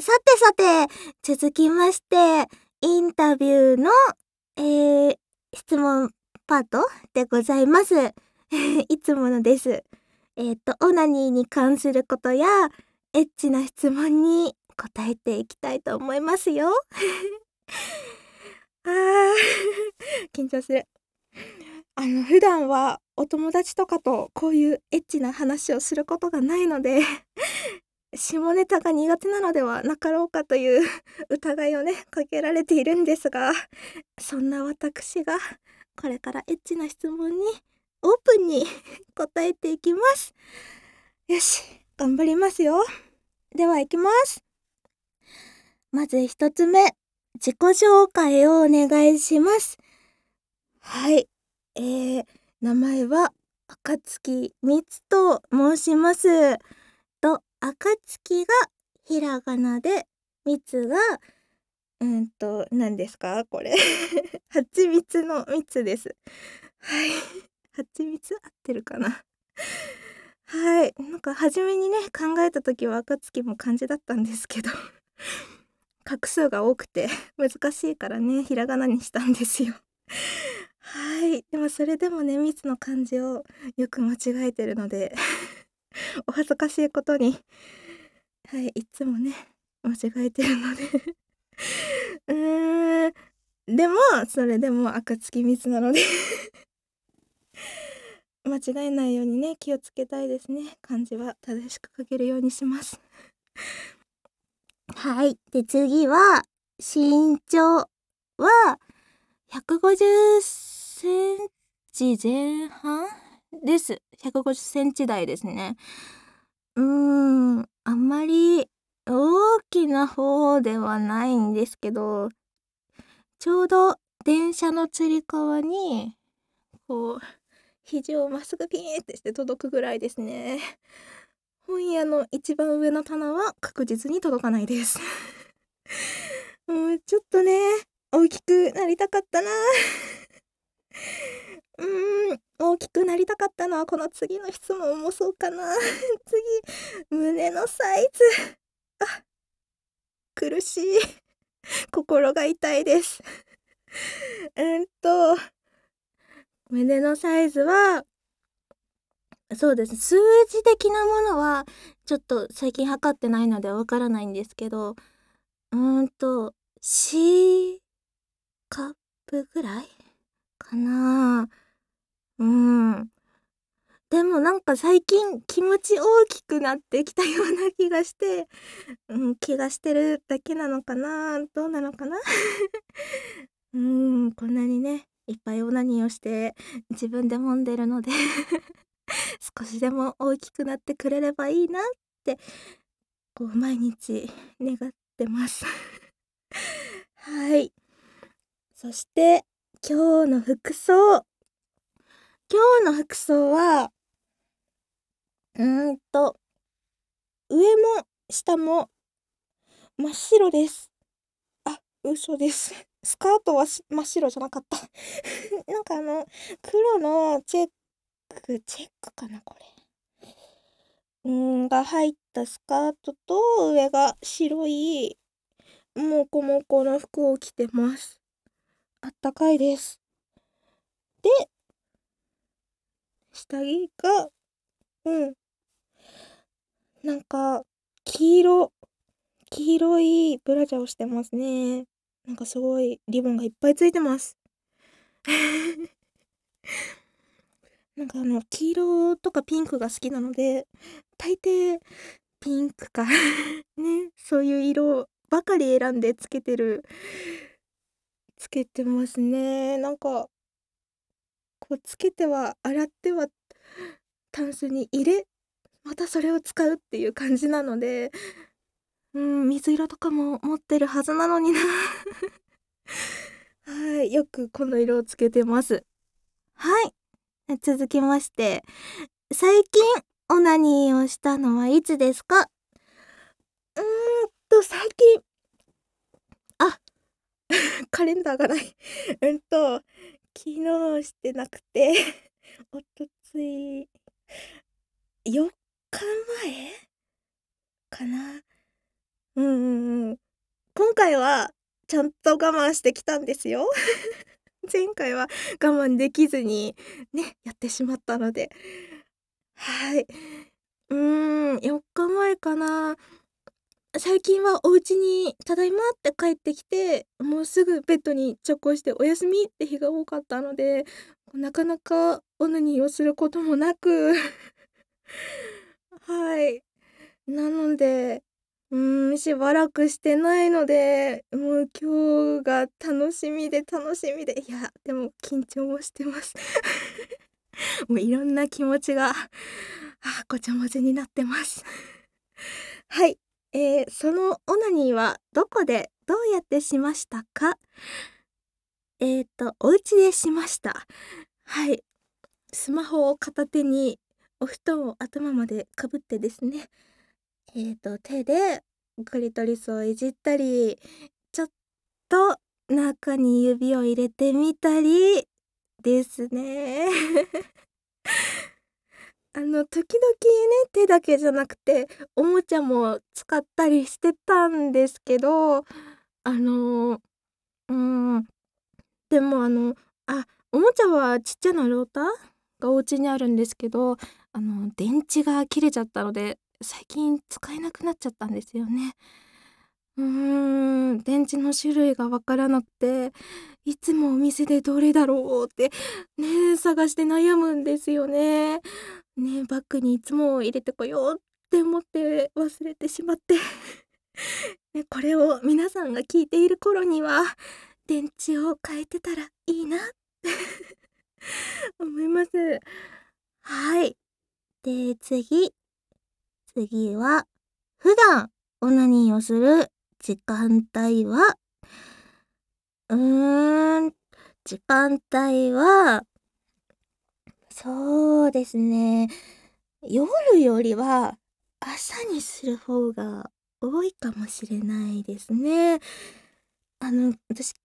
さてさて、続きまして、インタビューの、質問パートでございます。いつものです。オナニーに関することや、エッチな質問に答えていきたいと思いますよ。緊張する。普段はお友達とかとこういうエッチな話をすることがないので、下ネタが苦手なのではなかろうかという疑いをね、かけられているんですが、そんな私がこれからエッチな質問にオープンに答えていきます。よし、頑張りますよ。では行きます。まず一つ目、自己紹介をお願いします。はい、名前は暁みつと申します。暁がひらがなで、みつが何ですかこれ蜂蜜の蜜です。はい。蜂蜜合ってるかな。はい。なんか初めにね、考えた時は暁も漢字だったんですけど画数が多くて難しいからね、ひらがなにしたんですよ。はい。でもそれでもね、蜜の漢字をよく間違えてるのでお恥ずかしいことに、はい、いつもね、間違えてるのでうーん、でも、それでも暁みつなので間違えないようにね、気をつけたいですね。漢字は正しく書けるようにします。はい。で、次は、身長は、150センチ前半です。150センチ台ですね。あんまり大きな方ではないんですけど、ちょうど電車のつり革に、こう、肘をまっすぐピーンってして届くぐらいですね。本屋の一番上の棚は確実に届かないです。ちょっとね、大きくなりたかったな。大きくなりたかったのはこの次の質問もそうかな。次、胸のサイズ。あ、苦しい。心が痛いです。胸のサイズは、そうです。数字的なものは、ちょっと最近測ってないのでわからないんですけど、C カップぐらいかな。でもなんか最近気持ち大きくなってきたような気がして、気がしてるだけなのかな、どうなのかな。こんなにね、いっぱいオナニーをして自分で揉んでるので少しでも大きくなってくれればいいなって、こう毎日願ってますはい。そして、今日の服装。今日の服装は、上も下も真っ白です。あ、嘘です。スカートは真っ白じゃなかったなんか黒のチェックかなこれ。が入ったスカートと上が白いもこもこの服を着てます。あったかいです。で、下着が、うん、なんか、黄色いブラジャーをしてますね。なんかすごいリボンがいっぱいついてます。なんか黄色とかピンクが好きなので、大抵ピンクかね、そういう色ばかり選んでつけてますね。なんか、こうつけては洗ってはタンスに入れ、またそれを使うっていう感じなので、水色とかも持ってるはずなのになはい、よくこの色をつけてます。はい。続きまして、最近オナニーをしたのはいつですか？最近、あ、カレンダーがない。昨日してなくておとつい、4日前かな。 今回はちゃんと我慢してきたんですよ。前回は我慢できずにね、やってしまったので。はい。4日前かな。最近はお家にただいまって帰ってきて、もうすぐベッドに直行してお休みって日が多かったので、なかなかオナニーをすることもなくはい。なので、しばらくしてないので、もう今日が楽しみで楽しみで、いや、でも緊張もしてます。もういろんな気持ちが、ごちゃ混ぜになってます。はい。そのオナニーはどこでどうやってしましたか？お家でしました。はい。スマホを片手にお布団を頭までかぶってですね、手でクリトリスをいじったり、ちょっと中に指を入れてみたりですね。時々ね、手だけじゃなくて、おもちゃも使ったりしてたんですけど、あの、うーん、でもおもちゃはちっちゃなローターがお家にあるんですけど、電池が切れちゃったので、最近使えなくなっちゃったんですよね。電池の種類がわからなくて、いつもお店でどれだろうってね、探して悩むんですよね。ね、バッグにいつも入れてこようって思って忘れてしまって。ね、これを皆さんが聞いている頃には、電池を変えてたらいいなって思います。はい。で、次は、普段オナニーをする時間帯は、うーん、時間帯は、そうですね、夜よりは朝にする方が多いかもしれないですね。私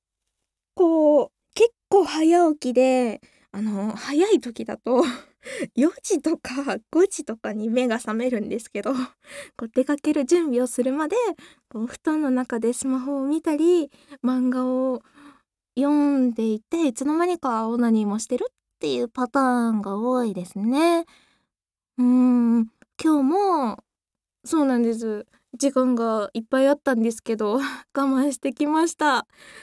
結構早起きで、早い時だと4時とか5時とかに目が覚めるんですけど、こう出かける準備をするまで、こう布団の中でスマホを見たり、漫画を読んでいて、いつの間にかオナニーもしてるっていうパターンが多いですね。うーん、今日もそうなんです。時間がいっぱいあったんですけど、我慢してきました。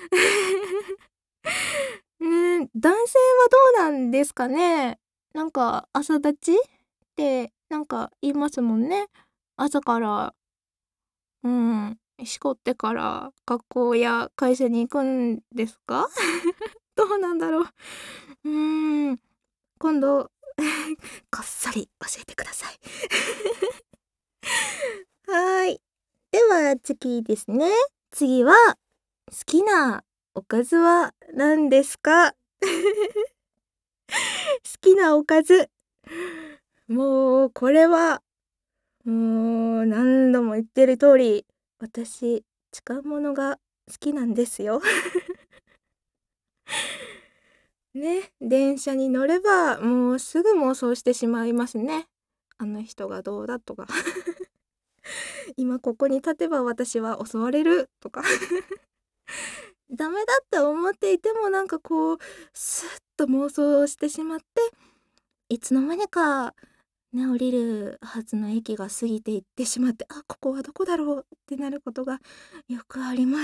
男性はどうなんですかね？なんか朝立ちってなんか言いますもんね。朝から、しこってから学校や会社に行くんですか？どうなんだろう。今度こっそり教えてください。はい。では次ですね。次は、好きなおかずは何ですか？好きなおかず。もうこれは、もう何度も言ってる通り、私、使うものが好きなんですよ。ね、電車に乗れば、もうすぐ妄想してしまいますね。あの人がどうだとか。今ここに立てば私は襲われるとか。ダメだって思っていてもなんかこう、スッと妄想してしまって、いつの間にかね、降りるはずの駅が過ぎていってしまって、ここはどこだろうってなることがよくあります。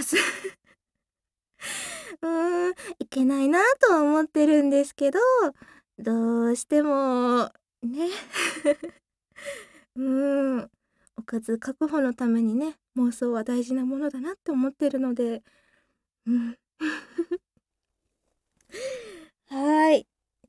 いけないなとは思ってるんですけど、どうしても、ね。うーん、おかず確保のためにね、妄想は大事なものだなって思ってるので、うん。はい。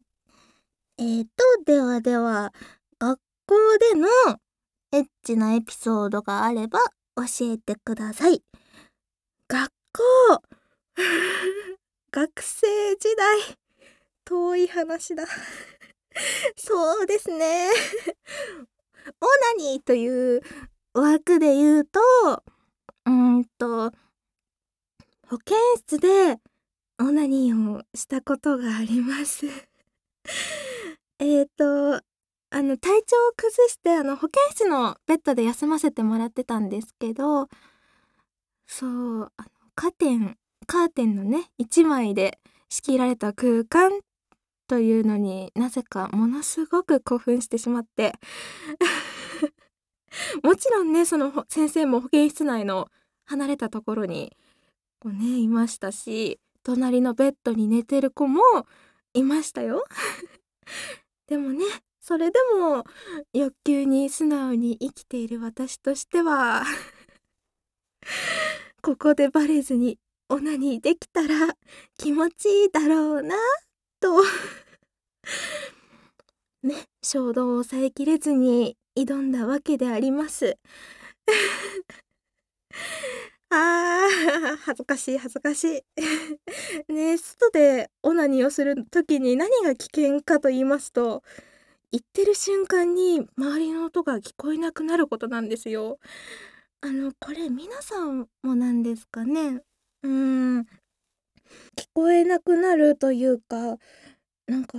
では、学校でのエッチなエピソードがあれば教えてください。学校学生時代、遠い話だ。そうですね。オナニーという枠で言うと、うーんと、保健室でオナニーをしたことがあります。えっと、体調を崩して、保健室のベッドで休ませてもらってたんですけど、 そう、カーテンのね、一枚で仕切られた空間というのになぜかものすごく興奮してしまってもちろんね、その先生も保健室内の離れたところにこうね、いましたし、隣のベッドに寝てる子もいましたよ。でもね、それでも欲求に素直に生きている私としてはここでバレずにオナニーできたら気持ちいいだろうなとね、衝動を抑えきれずに挑んだわけであります。ああ、恥ずかしい恥ずかしい。ね、外でオナニーをする時に何が危険かと言いますと、言ってる瞬間に周りの音が聞こえなくなることなんですよ。これ皆さんもなんですかね？うーん、聞こえなくなるというか、なんか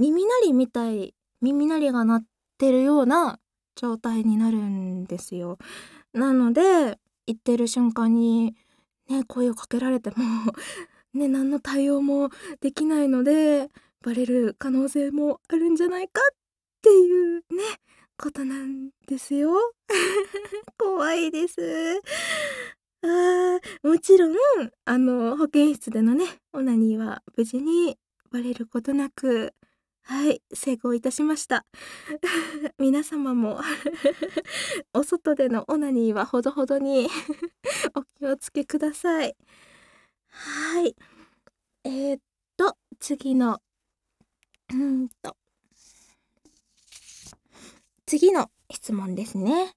耳鳴りが鳴ってるような状態になるんですよ。なので、言ってる瞬間にね、声をかけられてもね、何の対応もできないので、バレる可能性もあるんじゃないかっていうね、ことなんですよ。怖いです。もちろん、保健室でのね、オナニーは無事にバレることなく、はい、成功いたしました。皆様もお外でのオナニーはほどほどにお気をつけください。はい。次の、うーんと、次の質問ですね。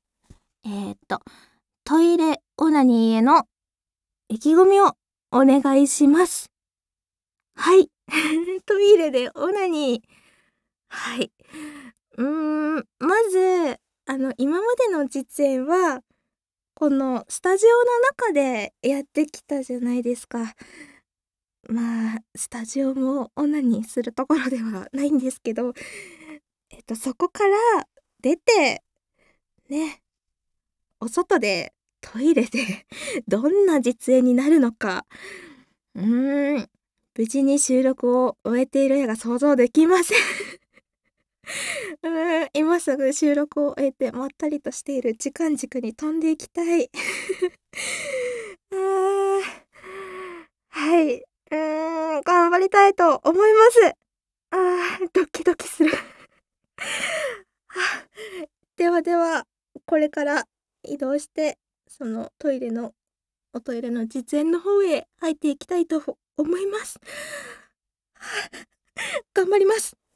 トイレオナニーへの意気込みをお願いします。はい。トイレでオナニー。はい。まず、今までの実演は、このスタジオの中でやってきたじゃないですか。まあ、スタジオもオナニーするところではないんですけど、そこから出て、ね、お外でトイレでどんな実演になるのか、うーん、無事に収録を終えている絵が想像できません。今すぐ収録を終えてまったりとしている時間軸に飛んでいきたい。あー、はい、頑張りたいと思います。ドキドキする。ではでは、これから移動して、そのおトイレの実演の方へ入っていきたいと思います。頑張ります。